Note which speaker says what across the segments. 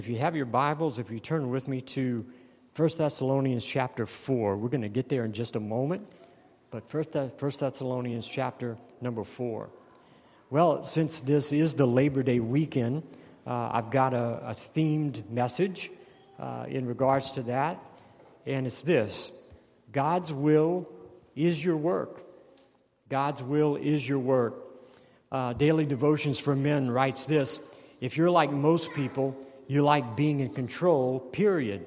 Speaker 1: If you have your Bibles, if you turn with me to 1 Thessalonians chapter 4, we're going to get there in just a moment, but 1 Thessalonians chapter number 4. Well, since this is the Labor Day weekend, I've got a themed message in regards to that, and it's this: God's will is your work. God's will is your work. Daily Devotions for Men writes this: if you're like most people, you like being in control, period.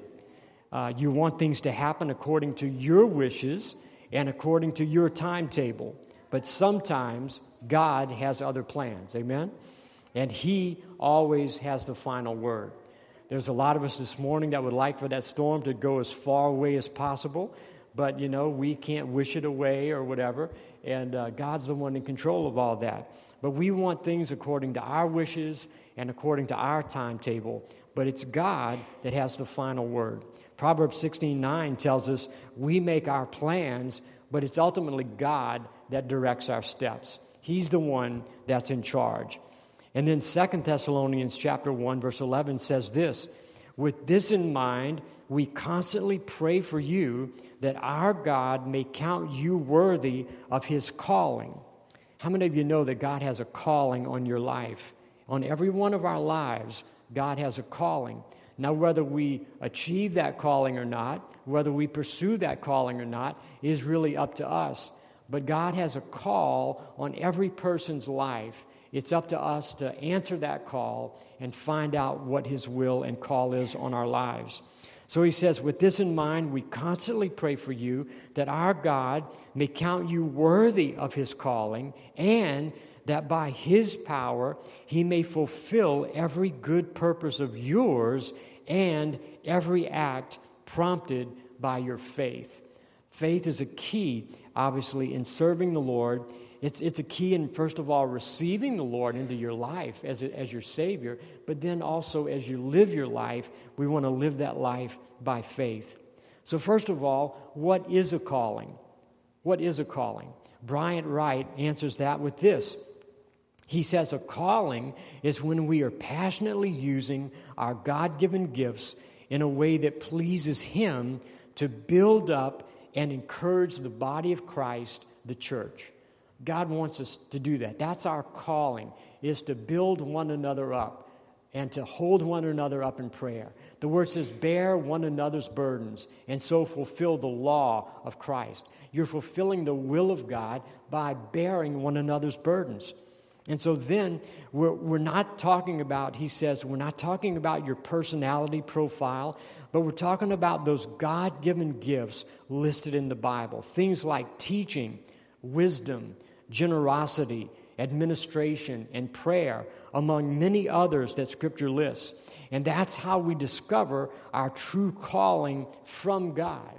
Speaker 1: You want things to happen according to your wishes and according to your timetable. But sometimes God has other plans, amen? And He always has the final word. There's a lot of us this morning that would like for that storm to go as far away as possible, but, we can't wish it away or whatever, and God's the one in control of all that. But we want things according to our wishes and according to our timetable, but it's God that has the final word. Proverbs 16:9 tells us we make our plans, but it's ultimately God that directs our steps. He's the one that's in charge. And then 2 Thessalonians chapter 1, verse 11 says this: with this in mind, we constantly pray for you that our God may count you worthy of His calling. How many of you know that God has a calling on your life? On every one of our lives, God has a calling. Now, whether we achieve that calling or not, whether we pursue that calling or not, is really up to us. But God has a call on every person's life. It's up to us to answer that call and find out what His will and call is on our lives. So He says, with this in mind, we constantly pray for you that our God may count you worthy of His calling, and that by His power He may fulfill every good purpose of yours and every act prompted by your faith. Faith is a key, obviously, in serving the Lord. It's a key in, first of all, receiving the Lord into your life as your Savior, but then also as you live your life, we want to live that life by faith. So first of all, what is a calling? What is a calling? Bryant Wright answers that with this. He says a calling is when we are passionately using our God-given gifts in a way that pleases Him to build up and encourage the body of Christ, the church. God wants us to do that. That's our calling, is to build one another up and to hold one another up in prayer. The word says, bear one another's burdens and so fulfill the law of Christ. You're fulfilling the will of God by bearing one another's burdens. And so then we're not talking about, he says, we're not talking about your personality profile, but we're talking about those God-given gifts listed in the Bible. Things like teaching, wisdom, generosity, administration, and prayer, among many others that Scripture lists. And that's how we discover our true calling from God.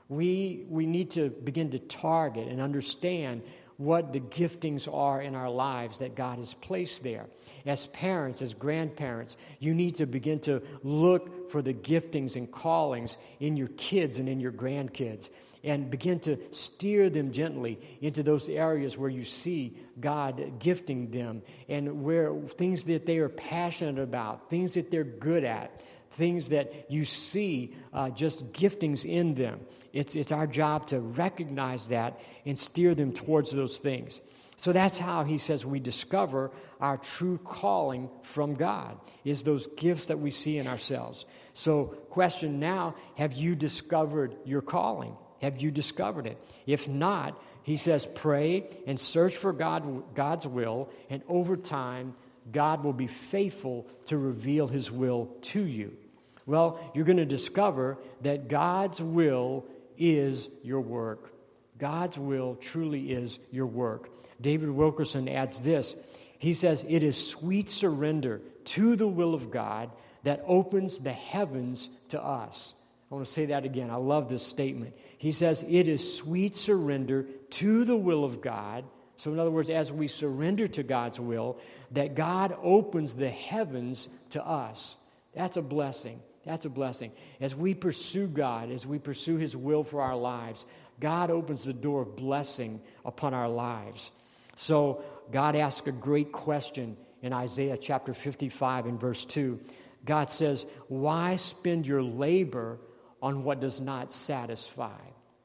Speaker 1: We need to begin to target and understand what the giftings are in our lives that God has placed there. As parents, as grandparents, you need to begin to look for the giftings and callings in your kids and in your grandkids and begin to steer them gently into those areas where you see God gifting them and where things that they are passionate about, things that they're good at, things that you see just giftings in them. It's our job to recognize that and steer them towards those things. So that's how he says we discover our true calling from God, is those gifts that we see in ourselves. So question now, have you discovered your calling? Have you discovered it? If not, he says pray and search for God's will, and over time, God will be faithful to reveal His will to you. Well, you're going to discover that God's will is your work. God's will truly is your work. David Wilkerson adds this. He says, it is sweet surrender to the will of God that opens the heavens to us. I want to say that again. I love this statement. He says, it is sweet surrender to the will of God. So in other words, as we surrender to God's will, that God opens the heavens to us. That's a blessing. That's a blessing. As we pursue God, as we pursue His will for our lives, God opens the door of blessing upon our lives. So God asks a great question in Isaiah chapter 55 and verse 2. God says, why spend your labor on what does not satisfy?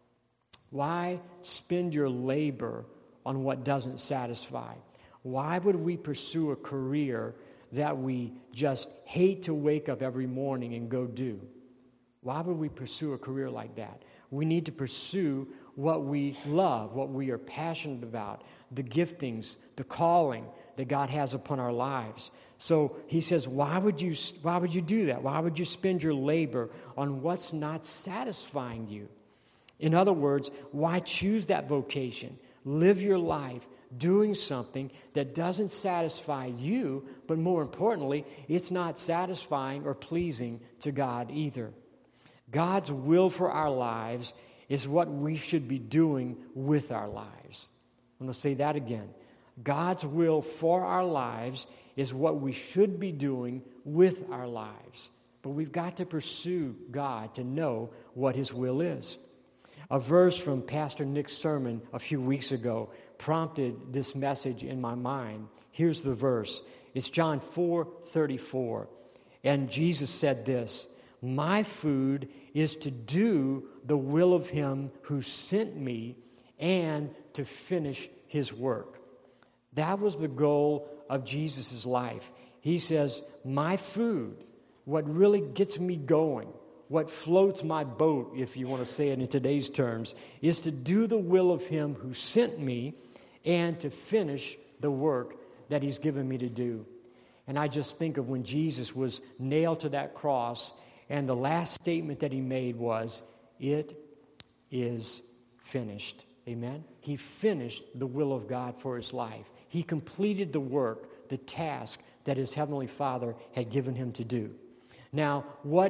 Speaker 1: Why spend your labor on what doesn't satisfy? Why would we pursue a career that we just hate to wake up every morning and go do? Why would we pursue a career like that? We need to pursue what we love, what we are passionate about, the giftings, the calling that God has upon our lives. So he says, why would you do that? Why would you spend your labor on what's not satisfying you? In other words, why choose that vocation? Live your life doing something that doesn't satisfy you, but more importantly, it's not satisfying or pleasing to God either. God's will for our lives is what we should be doing with our lives. I'm going to say that again. God's will for our lives is what we should be doing with our lives. But we've got to pursue God to know what His will is. A verse from Pastor Nick's sermon a few weeks ago prompted this message in my mind. Here's the verse. It's John 4:34. And Jesus said this, "My food is to do the will of Him who sent me and to finish His work." That was the goal of Jesus' life. He says, my food, what really gets me going, what floats my boat, if you want to say it in today's terms, is to do the will of Him who sent me and to finish the work that He's given me to do. And I just think of when Jesus was nailed to that cross, and the last statement that He made was, "It is finished." Amen? He finished the will of God for His life. He completed the work, the task that His Heavenly Father had given Him to do. Now,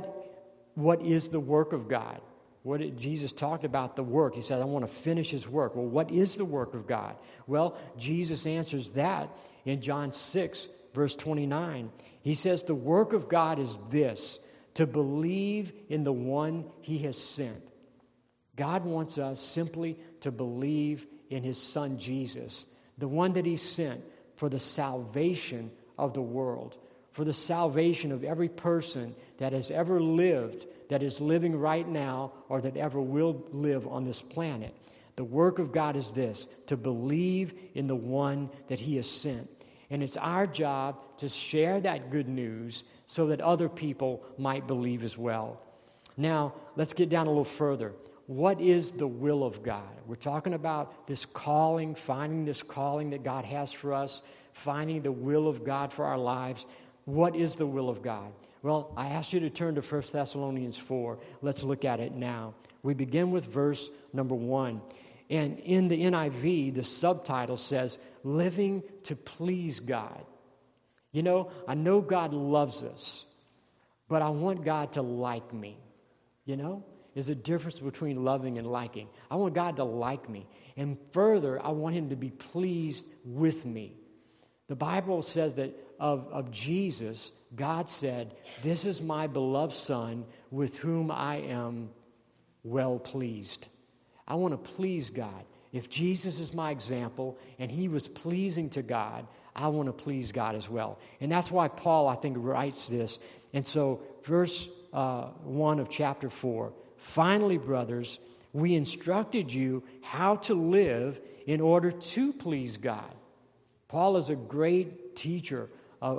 Speaker 1: what is the work of God? Jesus talked about the work. He said, I want to finish His work. Well, what is the work of God? Well, Jesus answers that in John 6, verse 29. He says, the work of God is this, to believe in the one He has sent. God wants us simply to believe in His Son Jesus, the one that He sent for the salvation of the world, for the salvation of every person that has ever lived, that is living right now, or that ever will live on this planet. The work of God is this, to believe in the one that He has sent. And it's our job to share that good news so that other people might believe as well. Now, let's get down a little further. What is the will of God? We're talking about this calling, finding this calling that God has for us, finding the will of God for our lives. What is the will of God? Well, I asked you to turn to 1 Thessalonians 4. Let's look at it now. We begin with verse number 1. And in the NIV, the subtitle says, Living to Please God. You know, I know God loves us, but I want God to like me. You know, there's a difference between loving and liking. I want God to like me. And further, I want Him to be pleased with me. The Bible says that of Jesus, God said, "This is my beloved Son with whom I am well pleased." I want to please God. If Jesus is my example and He was pleasing to God, I want to please God as well. And that's why Paul, I think, writes this. And so, verse 1 of chapter 4, "Finally, brothers, we instructed you how to live in order to please God." Paul is a great teacher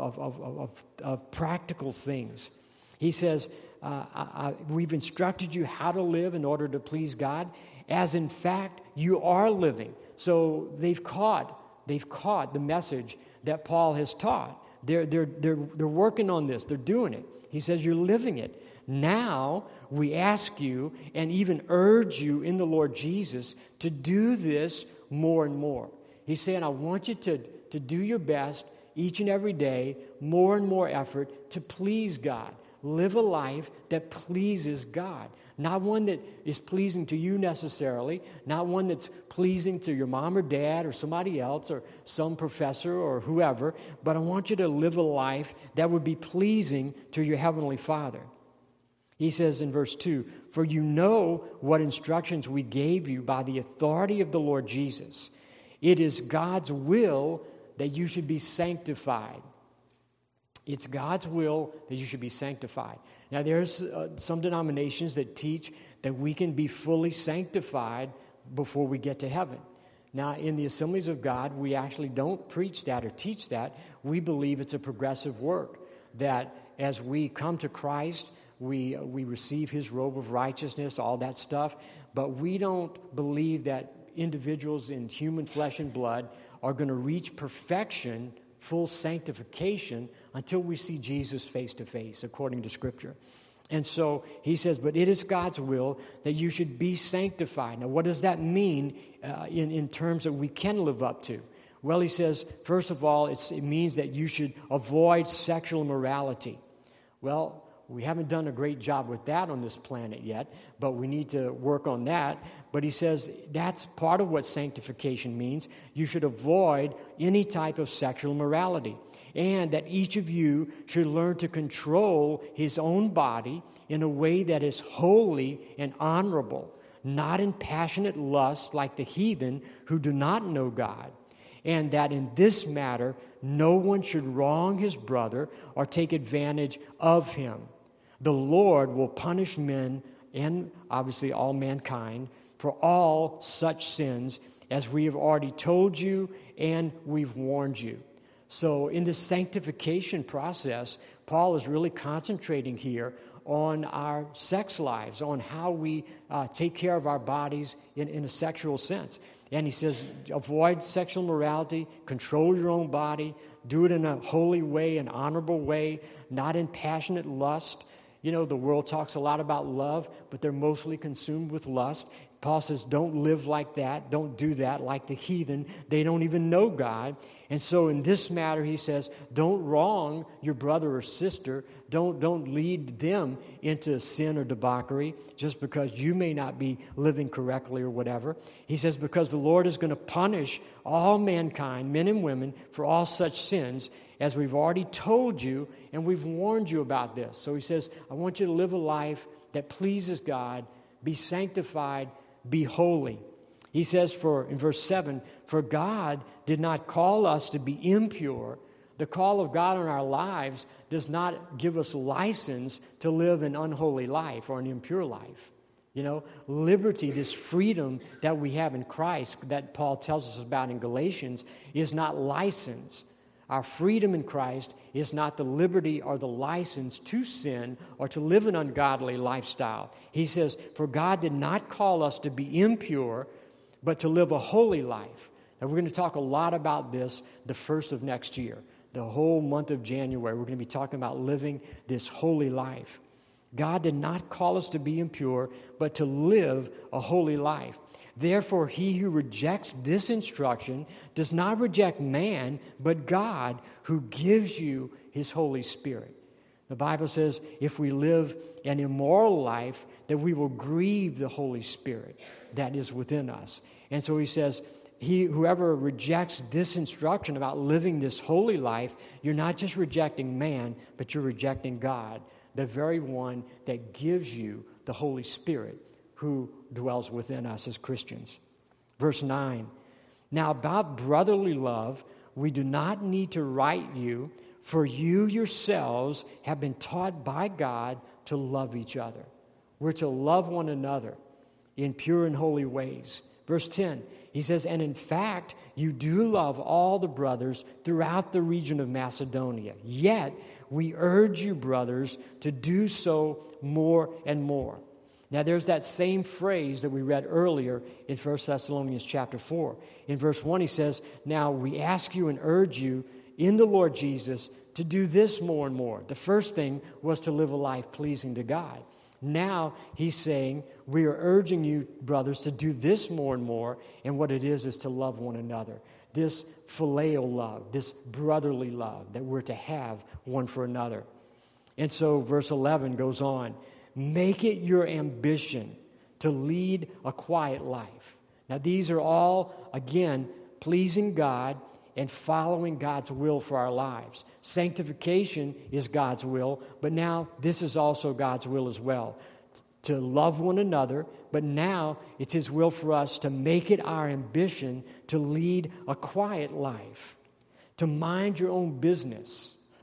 Speaker 1: of practical things. He says, we've instructed you how to live in order to please God, as in fact you are living. So they've caught the message that Paul has taught. They're working on this. They're doing it. He says you're living it. Now we ask you and even urge you in the Lord Jesus to do this more and more. He's saying, I want you to do your best each and every day, more and more effort to please God. Live a life that pleases God. Not one that is pleasing to you necessarily, not one that's pleasing to your mom or dad or somebody else or some professor or whoever, but I want you to live a life that would be pleasing to your Heavenly Father. He says in verse 2, "For you know what instructions we gave you by the authority of the Lord Jesus. It is God's will that you should be sanctified." It's God's will that you should be sanctified. Now, there's some denominations that teach that we can be fully sanctified before we get to heaven. Now, in the Assemblies of God, we actually don't preach that or teach that. We believe it's a progressive work, that as we come to Christ, we receive His robe of righteousness, all that stuff, but we don't believe that individuals in human flesh and blood are going to reach perfection, full sanctification, until we see Jesus face to face, according to Scripture. And so he says, but it is God's will that you should be sanctified. Now, what does that mean in terms that we can live up to? Well, he says, first of all, it means that you should avoid sexual immorality. Well, we haven't done a great job with that on this planet yet, but we need to work on that. But he says that's part of what sanctification means. You should avoid any type of sexual immorality, and that each of you should learn to control his own body in a way that is holy and honorable, not in passionate lust like the heathen who do not know God, and that in this matter no one should wrong his brother or take advantage of him. The Lord will punish men and obviously all mankind for all such sins, as we have already told you and we've warned you. So in this sanctification process, Paul is really concentrating here on our sex lives, on how we take care of our bodies in a sexual sense. And he says, avoid sexual morality, control your own body, do it in a holy way, an honorable way, not in passionate lust. You know, the world talks a lot about love, but they're mostly consumed with lust. Paul says, don't live like that. Don't do that like the heathen. They don't even know God. And so in this matter, he says, don't wrong your brother or sister. Don't lead them into sin or debauchery just because you may not be living correctly or whatever. He says, because the Lord is going to punish all mankind, men and women, for all such sins, as we've already told you, and we've warned you about this. So he says, I want you to live a life that pleases God, be sanctified, be holy. He says in verse 7, for God did not call us to be impure. The call of God on our lives does not give us license to live an unholy life or an impure life. You know, liberty, this freedom that we have in Christ that Paul tells us about in Galatians, is not license. Our freedom in Christ is not the liberty or the license to sin or to live an ungodly lifestyle. He says, for God did not call us to be impure, but to live a holy life. And we're going to talk a lot about this the first of next year. The whole month of January, we're going to be talking about living this holy life. God did not call us to be impure, but to live a holy life. Therefore, he who rejects this instruction does not reject man, but God, who gives you his Holy Spirit. The Bible says if we live an immoral life, that we will grieve the Holy Spirit that is within us. And so he says, whoever rejects this instruction about living this holy life, you're not just rejecting man, but you're rejecting God, the very one that gives you the Holy Spirit, who dwells within us as Christians. Verse 9, now about brotherly love, we do not need to write you, for you yourselves have been taught by God to love each other. We're to love one another in pure and holy ways. Verse 10, he says, and in fact, you do love all the brothers throughout the region of Macedonia. Yet, we urge you, brothers, to do so more and more. Now, there's that same phrase that we read earlier in 1 Thessalonians chapter 4. In verse 1, he says, now we ask you and urge you in the Lord Jesus to do this more and more. The first thing was to live a life pleasing to God. Now, he's saying, we are urging you, brothers, to do this more and more, and what it is to love one another. This phileo love, this brotherly love that we're to have one for another. And so verse 11 goes on, make it your ambition to lead a quiet life. Now, these are all, again, pleasing God and following God's will for our lives. Sanctification is God's will, but now this is also God's will as well, to love one another, but now it's His will for us to make it our ambition to lead a quiet life, to mind your own business.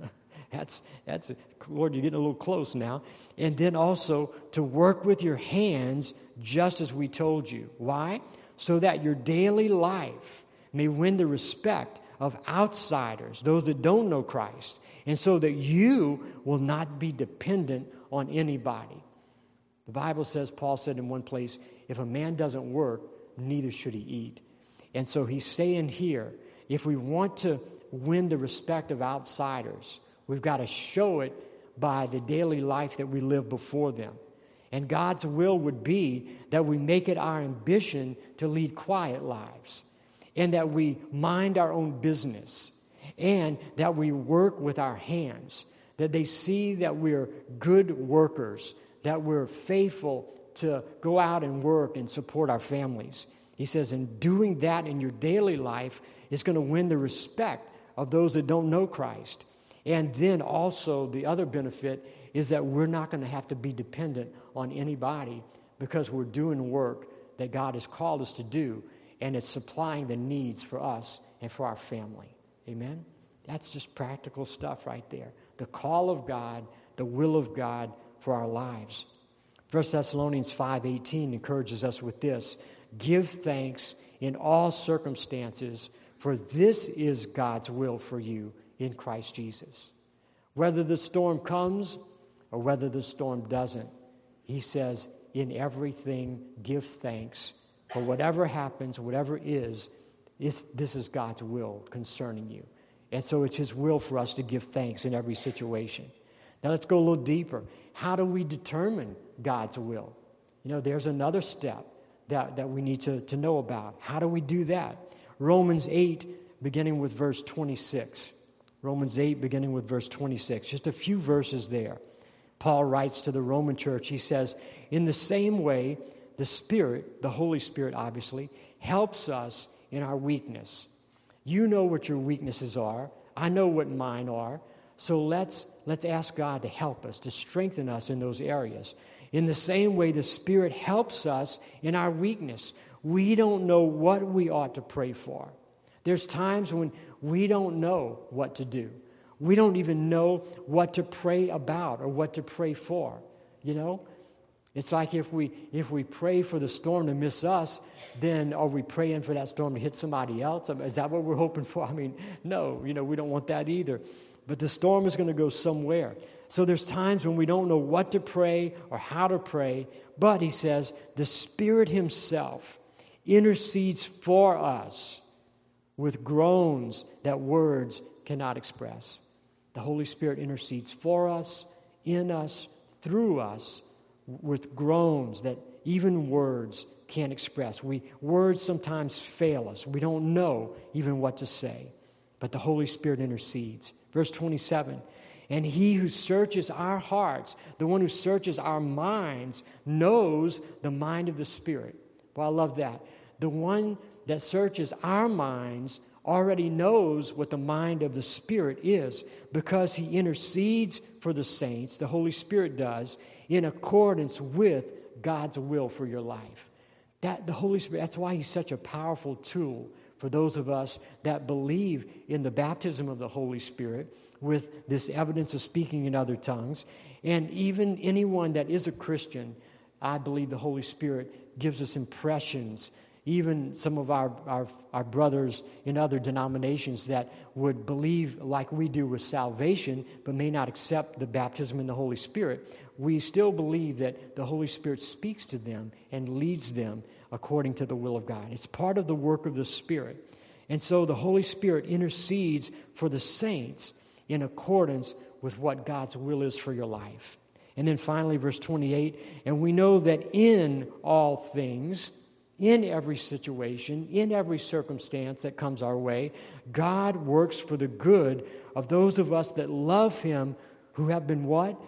Speaker 1: That's Lord, you're getting a little close now. And then also to work with your hands just as we told you. Why? So that your daily life may win the respect of outsiders, those that don't know Christ, and so that you will not be dependent on anybody. The Bible says, Paul said in one place, if a man doesn't work, neither should he eat. And so he's saying here, if we want to win the respect of outsiders, we've got to show it by the daily life that we live before them. And God's will would be that we make it our ambition to lead quiet lives, and that we mind our own business, and that we work with our hands, that they see that we're good workers, that we're faithful to go out and work and support our families. He says, in doing that in your daily life is going to win the respect of those that don't know Christ. And then also the other benefit is that we're not going to have to be dependent on anybody because we're doing work that God has called us to do, and it's supplying the needs for us and for our family. Amen? That's just practical stuff right there. The call of God, the will of God for our lives. 1 Thessalonians 5:18 encourages us with this: give thanks in all circumstances, for this is God's will for you in Christ Jesus. Whether the storm comes or whether the storm doesn't, he says, in everything give thanks. For whatever happens, whatever is, this is God's will concerning you. And so it's his will for us to give thanks in every situation. Now let's go a little deeper. How do we determine God's will? You know, there's another step that we need to know about. How do we do that? Romans 8, beginning with verse 26. Romans 8, beginning with verse 26. Just a few verses there. Paul writes to the Roman church, he says, in the same way, the Spirit, the Holy Spirit obviously, helps us in our weakness. You know what your weaknesses are. I know what mine are. So let's ask God to help us, to strengthen us in those areas. In the same way, the Spirit helps us in our weakness. We don't know what we ought to pray for. There's times when we don't know what to do. We don't even know what to pray about or what to pray for, you know? It's like if we pray for the storm to miss us, then are we praying for that storm to hit somebody else? Is that what we're hoping for? I mean, no, we don't want that either. But the storm is going to go somewhere. So there's times when we don't know what to pray or how to pray, but he says the Spirit himself intercedes for us with groans that words cannot express. The Holy Spirit intercedes for us, in us, through us, with groans that even words can't express. Words sometimes fail us. We don't know even what to say. But the Holy Spirit intercedes. Verse 27, and he who searches our hearts, the one who searches our minds, knows the mind of the Spirit. Well, I love that. The one that searches our minds already knows what the mind of the Spirit is because he intercedes for the saints, the Holy Spirit does, in accordance with God's will for your life. That the Holy Spirit, that's why he's such a powerful tool for those of us that believe in the baptism of the Holy Spirit with this evidence of speaking in other tongues. And even anyone that is a Christian, I believe the Holy Spirit gives us impressions. Even some of our brothers in other denominations that would believe like we do with salvation, but may not accept the baptism in the Holy Spirit, we still believe that the Holy Spirit speaks to them and leads them according to the will of God. It's part of the work of the Spirit. And so the Holy Spirit intercedes for the saints in accordance with what God's will is for your life. And then finally, verse 28, and we know that in all things, in every situation, in every circumstance that comes our way, God works for the good of those of us that love him, who have been what?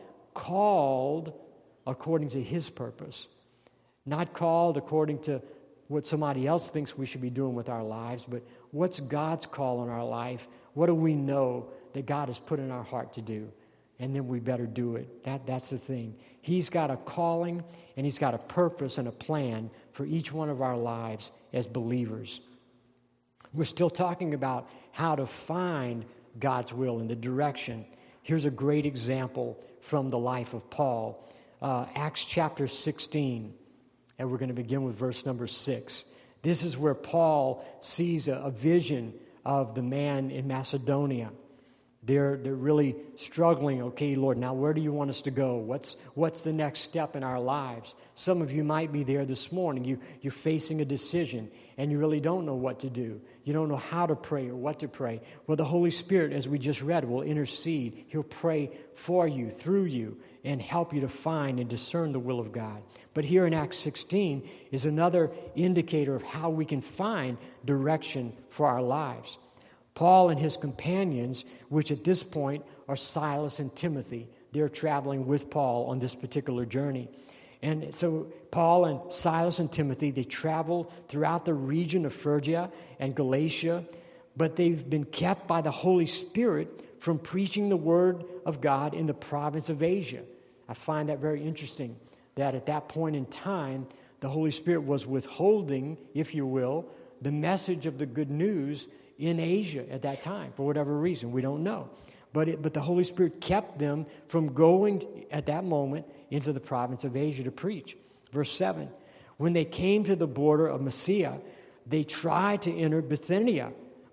Speaker 1: Called according to his purpose. Not called according to what somebody else thinks we should be doing with our lives, but what's God's call on our life? What do we know that God has put in our heart to do? And then we better do it. That's the thing. He's got a calling, and he's got a purpose and a plan for each one of our lives as believers. We're still talking about how to find God's will and the direction. Here's a great example from the life of Paul. Acts chapter 16, and we're going to begin with verse number 6. This is where Paul sees a vision of the man in Macedonia. They're really struggling. Okay, Lord, now where do you want us to go? What's the next step in our lives? Some of you might be there this morning. You're facing a decision, and you really don't know what to do. You don't know how to pray or what to pray. Well, the Holy Spirit, as we just read, will intercede. He'll pray for you, through you, and help you to find and discern the will of God. But here in Acts 16 is another indicator of how we can find direction for our lives. Paul and his companions, which at this point are Silas and Timothy, they're traveling with Paul on this particular journey. And so Paul and Silas and Timothy, they travel throughout the region of Phrygia and Galatia, but they've been kept by the Holy Spirit from preaching the word of God in the province of Asia. I find that very interesting, that at that point in time, the Holy Spirit was withholding, if you will, the message of the good news in Asia at that time, for whatever reason. We don't know. But the Holy Spirit kept them from going at that moment into the province of Asia to preach. Verse 7, when they came to the border of Mysia, they tried to enter Bithynia,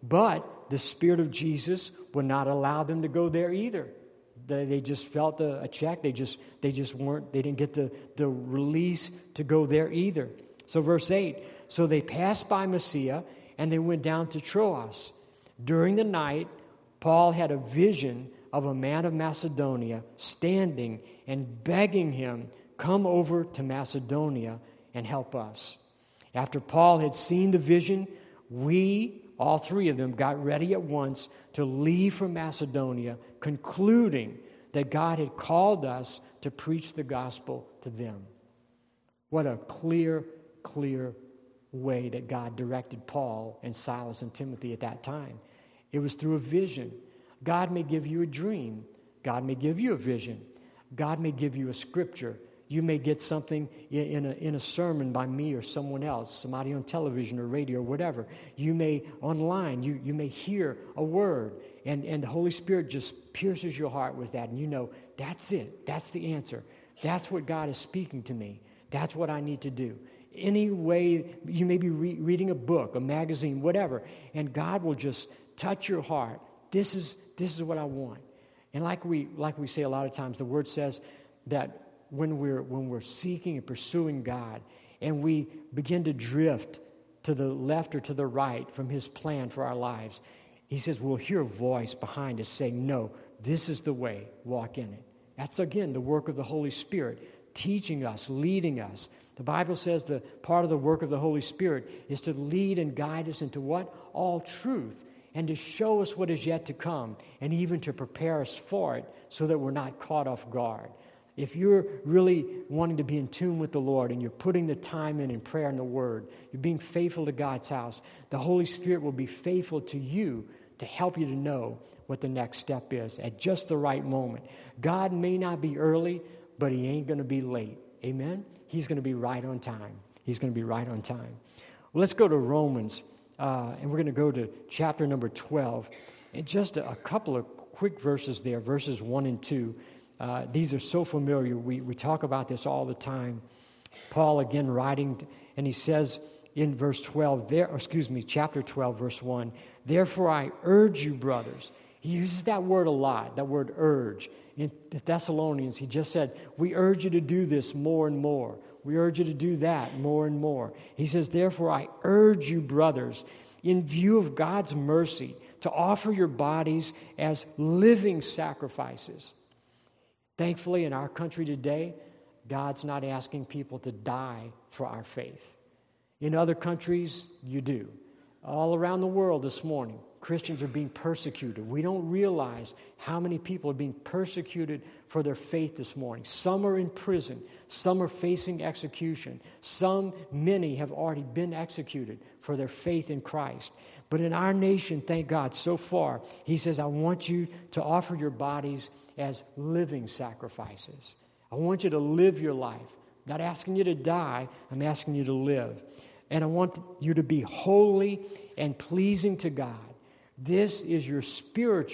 Speaker 1: but the Spirit of Jesus would not allow them to go there either. They just felt a check. They didn't get the release to go there either. So verse 8, so they passed by Mysia, and they went down to Troas. During the night, Paul had a vision of a man of Macedonia standing and begging him, come over to Macedonia and help us. After Paul had seen the vision, we, all three of them, got ready at once to leave for Macedonia, concluding that God had called us to preach the gospel to them. What a clear way that God directed Paul and Silas and Timothy at that time. It was through a vision. God may give you a dream. God may give you a vision. God may give you a scripture. You may get something in a sermon by me or someone else, somebody on television or radio or whatever. You may online, you may hear a word, and the Holy Spirit just pierces your heart with that, and you know, that's it. That's the answer. That's what God is speaking to me. That's what I need to do. Any way, you may be reading a book, a magazine, whatever, and God will just touch your heart. This is what I want. And like we say a lot of times, the Word says that when we're seeking and pursuing God, and we begin to drift to the left or to the right from His plan for our lives, He says we'll hear a voice behind us saying, "No, this is the way. Walk in it." That's again the work of the Holy Spirit, teaching us, leading us. The Bible says the part of the work of the Holy Spirit is to lead and guide us into what? All truth, and to show us what is yet to come, and even to prepare us for it so that we're not caught off guard. If you're really wanting to be in tune with the Lord and you're putting the time in prayer and the Word, you're being faithful to God's house, the Holy Spirit will be faithful to you to help you to know what the next step is at just the right moment. God may not be early, but He ain't going to be late. Amen? He's going to be right on time. He's going to be right on time. Well, let's go to Romans, and we're going to go to chapter number 12. And just a couple of quick verses there, verses 1 and 2. These are so familiar. We talk about this all the time. Paul again writing, and he says in verse 12, chapter 12, verse 1, "Therefore I urge you, brothers." He uses that word a lot, that word urge. In the Thessalonians, he just said, we urge you to do this more and more. We urge you to do that more and more. He says, "Therefore I urge you, brothers, in view of God's mercy, to offer your bodies as living sacrifices." Thankfully, in our country today, God's not asking people to die for our faith. In other countries, you do. All around the world this morning, Christians are being persecuted. We don't realize how many people are being persecuted for their faith this morning. Some are in prison. Some are facing execution. Many have already been executed for their faith in Christ. But in our nation, thank God, so far, He says, I want you to offer your bodies as living sacrifices. I want you to live your life. I'm not asking you to die. I'm asking you to live. And I want you to be holy and pleasing to God. This is your spiritual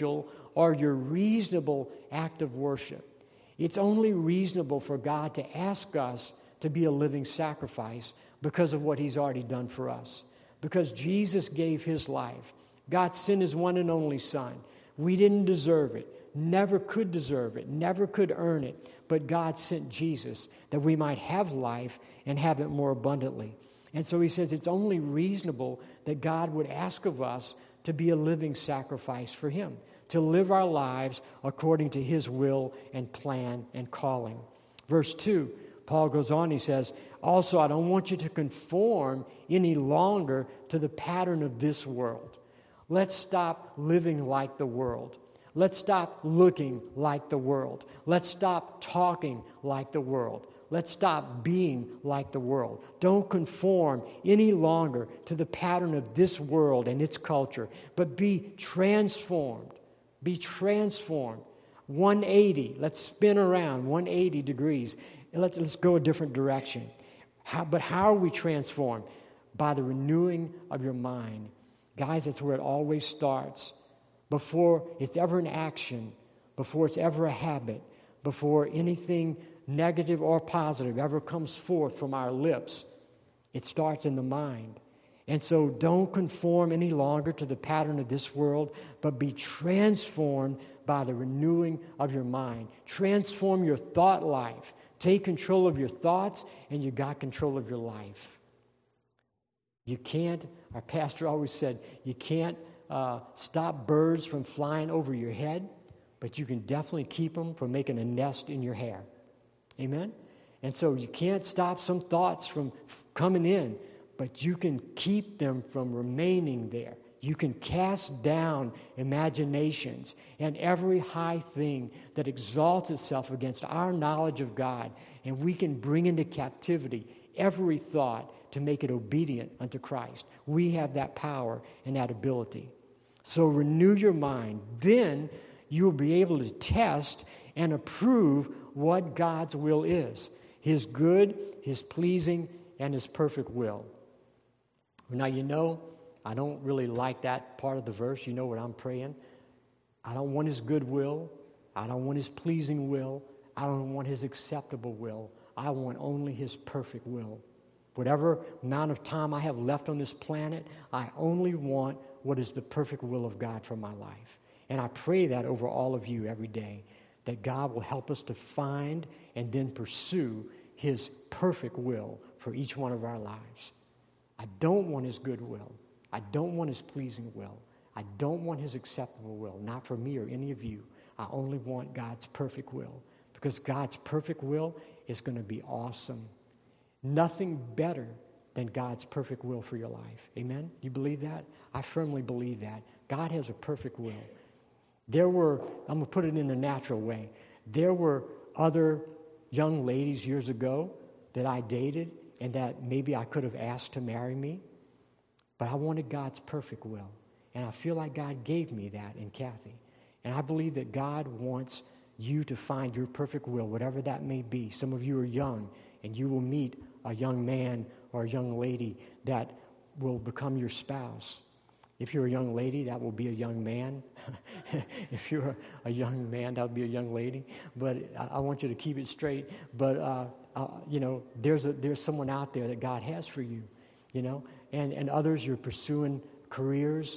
Speaker 1: or your reasonable act of worship. It's only reasonable for God to ask us to be a living sacrifice because of what He's already done for us. Because Jesus gave His life. God sent His one and only Son. We didn't deserve it, never could deserve it, never could earn it, but God sent Jesus that we might have life and have it more abundantly. And so He says it's only reasonable that God would ask of us to be a living sacrifice for Him, to live our lives according to His will and plan and calling. Verse 2, Paul goes on, he says, also, I don't want you to conform any longer to the pattern of this world. Let's stop living like the world. Let's stop looking like the world. Let's stop talking like the world. Let's stop being like the world. Don't conform any longer to the pattern of this world and its culture, but be transformed. Be transformed. 180. Let's spin around 180 degrees. Let's go a different direction. But how are we transformed? By the renewing of your mind. Guys, that's where it always starts. Before it's ever an action, before it's ever a habit, before anything negative or positive ever comes forth from our lips, it starts in the mind. And so don't conform any longer to the pattern of this world, but be transformed by the renewing of your mind. Transform your thought life. Take control of your thoughts, and you got control of your life. You can't, our pastor always said, you can't stop birds from flying over your head, but you can definitely keep them from making a nest in your hair. Amen? And so you can't stop some thoughts from coming in, but you can keep them from remaining there. You can cast down imaginations and every high thing that exalts itself against our knowledge of God, and we can bring into captivity every thought to make it obedient unto Christ. We have that power and that ability. So renew your mind. Then you'll be able to test and approve what God's will is. His good, His pleasing, and His perfect will. Now, you know, I don't really like that part of the verse. You know what I'm praying? I don't want His good will. I don't want His pleasing will. I don't want His acceptable will. I want only His perfect will. Whatever amount of time I have left on this planet, I only want what is the perfect will of God for my life. And I pray that over all of you every day, that God will help us to find and then pursue His perfect will for each one of our lives. I don't want His good will. I don't want His pleasing will. I don't want His acceptable will, not for me or any of you. I only want God's perfect will, because God's perfect will is going to be awesome. Nothing better than God's perfect will for your life. Amen? You believe that? I firmly believe that. God has a perfect will. I'm going to put it in a natural way. There were other young ladies years ago that I dated and that maybe I could have asked to marry me, but I wanted God's perfect will. And I feel like God gave me that in Kathy. And I believe that God wants you to find your perfect will, whatever that may be. Some of you are young, and you will meet a young man or a young lady that will become your spouse. If you're a young lady, that will be a young man. If you're a young man, that would be a young lady. But I want you to keep it straight. But, there's someone out there that God has for you, you know. And others, you're pursuing careers.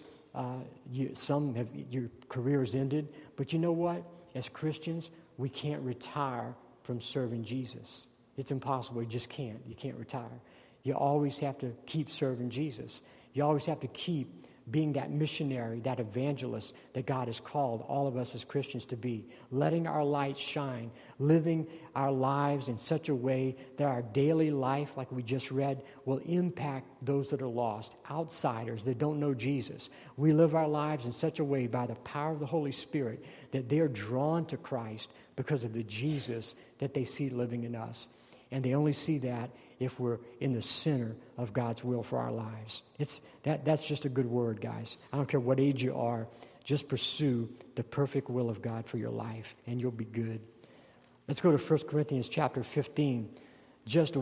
Speaker 1: Some have your careers ended. But you know what? As Christians, we can't retire from serving Jesus. It's impossible. You just can't. You can't retire. You always have to keep serving Jesus. You always have to keep being that missionary, that evangelist that God has called all of us as Christians to be, letting our light shine, living our lives in such a way that our daily life, like we just read, will impact those that are lost, outsiders that don't know Jesus. We live our lives in such a way by the power of the Holy Spirit that they are drawn to Christ because of the Jesus that they see living in us. And they only see that if we're in the center of God's will for our lives. That's just a good word, guys. I don't care what age you are. Just pursue the perfect will of God for your life, and you'll be good. Let's go to 1 Corinthians chapter 15. Just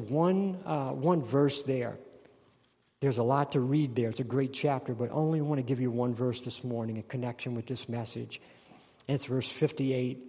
Speaker 1: one verse there. There's a lot to read there. It's a great chapter, but only want to give you one verse this morning in connection with this message. It's verse 58.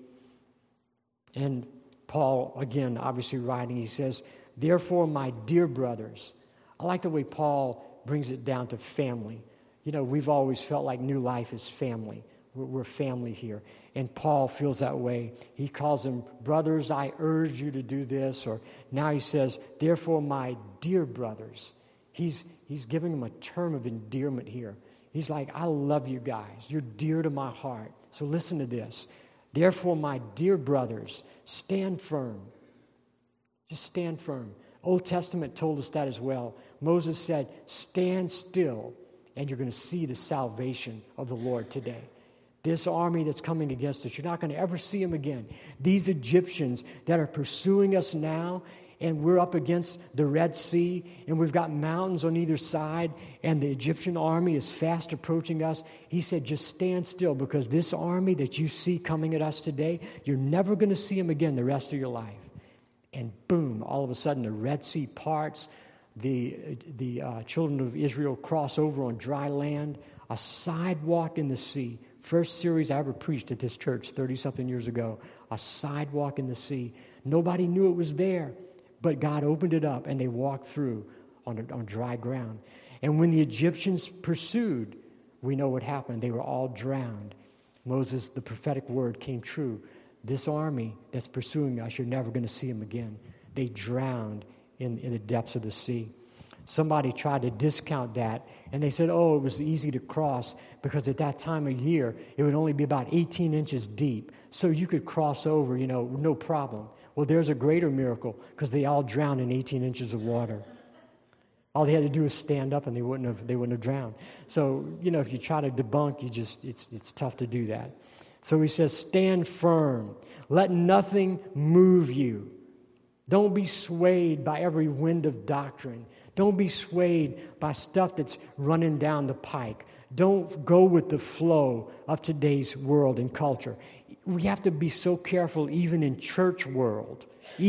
Speaker 1: And Paul, again, obviously writing, he says, "Therefore, my dear brothers," I like the way Paul brings it down to family. You know, we've always felt like New Life is family. We're family here. And Paul feels that way. He calls them, "Brothers, I urge you to do this." Or now he says, "Therefore, my dear brothers." He's giving them a term of endearment here. He's like, "I love you guys. You're dear to my heart. So listen to this. Therefore, my dear brothers, stand firm." Just stand firm. Old Testament told us that as well. Moses said, "Stand still, and you're going to see the salvation of the Lord today." This army that's coming against us, you're not going to ever see them again. These Egyptians that are pursuing us now, and we're up against the Red Sea, and we've got mountains on either side, and the Egyptian army is fast approaching us. He said, just stand still, because this army that you see coming at us today, you're never going to see them again the rest of your life. And boom, all of a sudden the Red Sea parts, the children of Israel cross over on dry land, a sidewalk in the sea. First series I ever preached at this church 30-something years ago, a sidewalk in the sea. Nobody knew it was there, but God opened it up, and they walked through on dry ground. And when the Egyptians pursued, we know what happened. They were all drowned. Moses, the prophetic word came true. This army that's pursuing us, you're never going to see them again. They drowned in the depths of the sea. Somebody tried to discount that, and they said, oh, it was easy to cross because at that time of year, it would only be about 18 inches deep, so you could cross over, no problem. Well, there's a greater miracle because they all drowned in 18 inches of water. All they had to do was stand up, and they wouldn't have drowned. So, if you try to debunk, it's tough to do that. So he says, stand firm. Let nothing move you. Don't be swayed by every wind of doctrine. Don't be swayed by stuff that's running down the pike. Don't go with the flow of today's world and culture. We have to be so careful even in church world,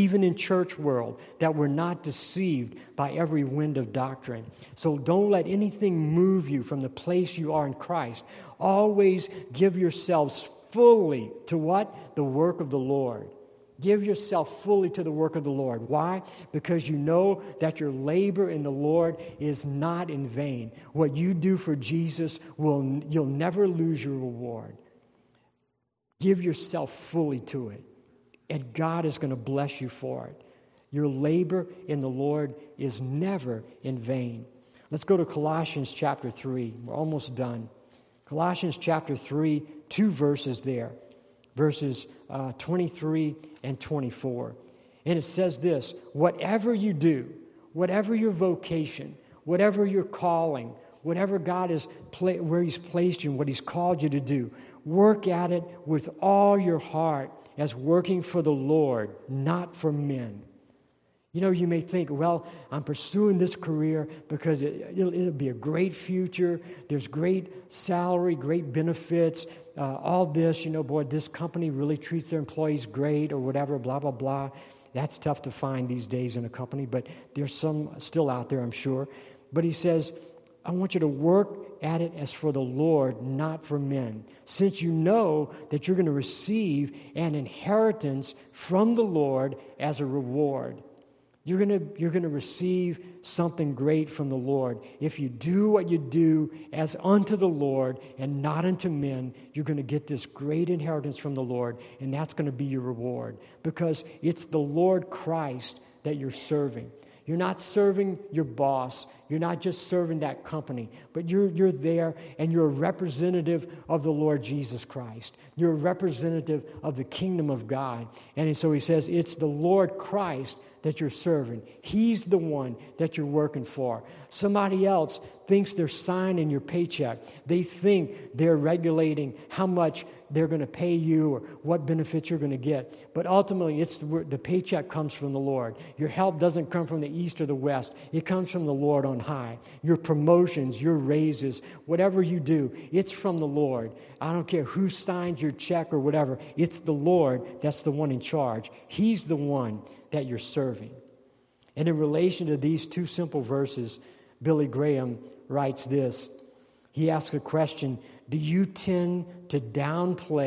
Speaker 1: that we're not deceived by every wind of doctrine. So don't let anything move you from the place you are in Christ. Always give yourselves fully to what? The work of the Lord. Give yourself fully to the work of the Lord. Why? Because you know that your labor in the Lord is not in vain. What you do for Jesus, you'll never lose your reward. Give yourself fully to it, and God is going to bless you for it. Your labor in the Lord is never in vain. Let's go to Colossians chapter 3. We're almost done. Colossians chapter 3, 2 verses there. Verses 23 and 24. And it says this, whatever you do, whatever your vocation, whatever your calling, whatever God is, where He's placed you and what He's called you to do, work at it with all your heart as working for the Lord, not for men. You may think, well, I'm pursuing this career because it'll be a great future. There's great salary, great benefits, all this. This company really treats their employees great or whatever, blah, blah, blah. That's tough to find these days in a company, but there's some still out there, I'm sure. But he says, I want you to work at it as for the Lord, not for men, since you know that you're going to receive an inheritance from the Lord as a reward. You're going to receive something great from the Lord. If you do what you do as unto the Lord and not unto men, you're going to get this great inheritance from the Lord, and that's going to be your reward because it's the Lord Christ that you're serving. You're not serving your boss. You're not just serving that company, but you're there and you're a representative of the Lord Jesus Christ. You're a representative of the kingdom of God. And so he says it's the Lord Christ that you're serving. He's the one that you're working for. Somebody else thinks they're signing your paycheck. They think they're regulating how much they're going to pay you or what benefits you're going to get. But ultimately, the paycheck comes from the Lord. Your help doesn't come from the east or the west. It comes from the Lord on high. Your promotions, your raises, whatever you do, it's from the Lord. I don't care who signs your check or whatever. It's the Lord that's the one in charge. He's the one that you're serving. And in relation to these two simple verses, Billy Graham writes this. He asks a question, do you tend to downplay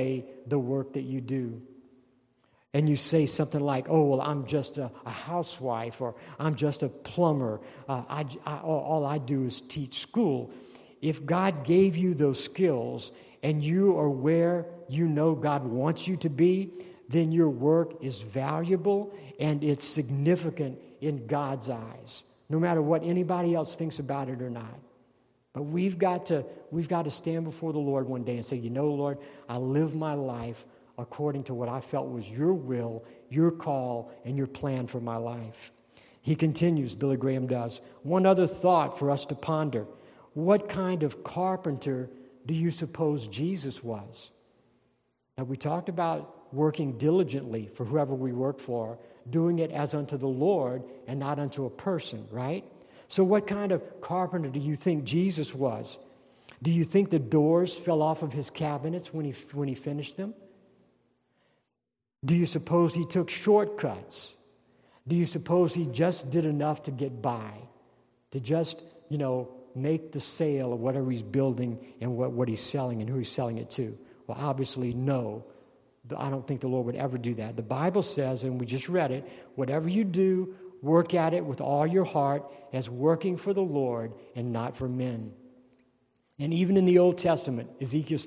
Speaker 1: the work that you do. And you say something like, oh, well, I'm just a housewife, or I'm just a plumber. All I do is teach school. If God gave you those skills and you are where you know God wants you to be, then your work is valuable and it's significant in God's eyes, no matter what anybody else thinks about it or not. But we've got to stand before the Lord one day and say, you know, Lord, I live my life according to what I felt was your will, your call, and your plan for my life. He continues, Billy Graham does. One other thought for us to ponder. What kind of carpenter do you suppose Jesus was? Now, we talked about working diligently for whoever we work for, doing it as unto the Lord and not unto a person, right? So what kind of carpenter do you think Jesus was? Do you think the doors fell off of his cabinets when he finished them? Do you suppose he took shortcuts? Do you suppose he just did enough to get by? To just, make the sale of whatever he's building and what he's selling and who he's selling it to? Well, obviously, no. I don't think the Lord would ever do that. The Bible says, and we just read it, whatever you do, work at it with all your heart as working for the Lord and not for men. And even in the Old Testament, Exodus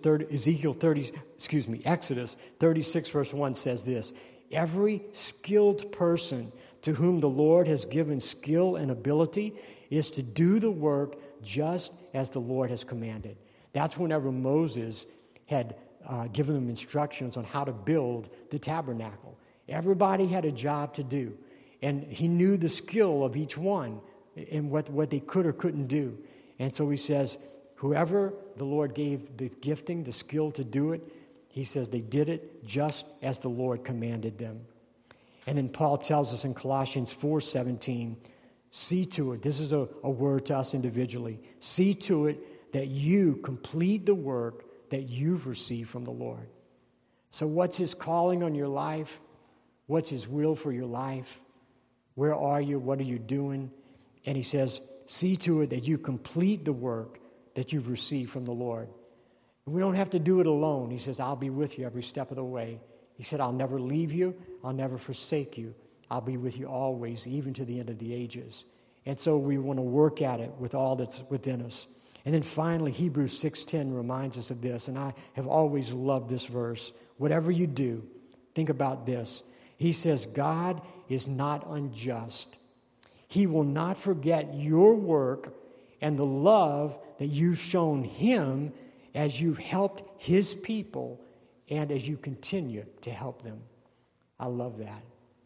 Speaker 1: 36, verse 1 says this, every skilled person to whom the Lord has given skill and ability is to do the work just as the Lord has commanded. That's whenever Moses had given them instructions on how to build the tabernacle. Everybody had a job to do, and he knew the skill of each one and what they could or couldn't do. And so he says, whoever the Lord gave the gifting, the skill to do it, he says they did it just as the Lord commanded them. And then Paul tells us in Colossians 4:17, see to it, this is a word to us individually, see to it that you complete the work that you've received from the Lord. So what's his calling on your life? What's his will for your life? Where are you? What are you doing? And he says, see to it that you complete the work that you've received from the Lord. And we don't have to do it alone. He says, I'll be with you every step of the way. He said, I'll never leave you. I'll never forsake you. I'll be with you always, even to the end of the ages. And so we want to work at it with all that's within us. And then finally, Hebrews 6:10 reminds us of this, and I have always loved this verse. Whatever you do, think about this. He says, God is not unjust. He will not forget your work and the love that you've shown him as you've helped his people and as you continue to help them. I love that.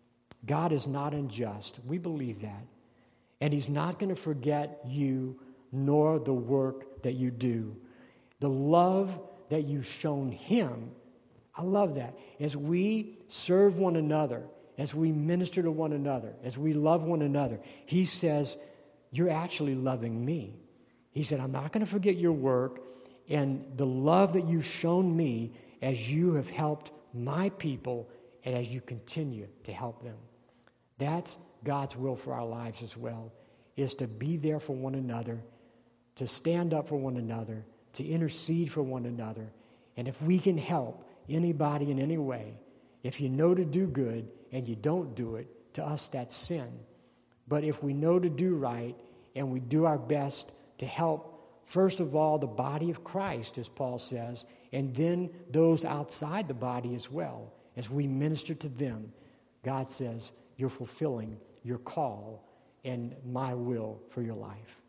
Speaker 1: God is not unjust. We believe that. And he's not going to forget you nor the work that you do. The love that you've shown him, I love that. As we serve one another, as we minister to one another, as we love one another, he says, you're actually loving me. He said, I'm not going to forget your work and the love that you've shown me as you have helped my people and as you continue to help them. That's God's will for our lives as well, is to be there for one another, to stand up for one another, to intercede for one another. And if we can help anybody in any way, if you know to do good and you don't do it, to us that's sin. But if we know to do right and we do our best to help, first of all, the body of Christ, as Paul says, and then those outside the body as well, as we minister to them, God says, you're fulfilling your call and my will for your life.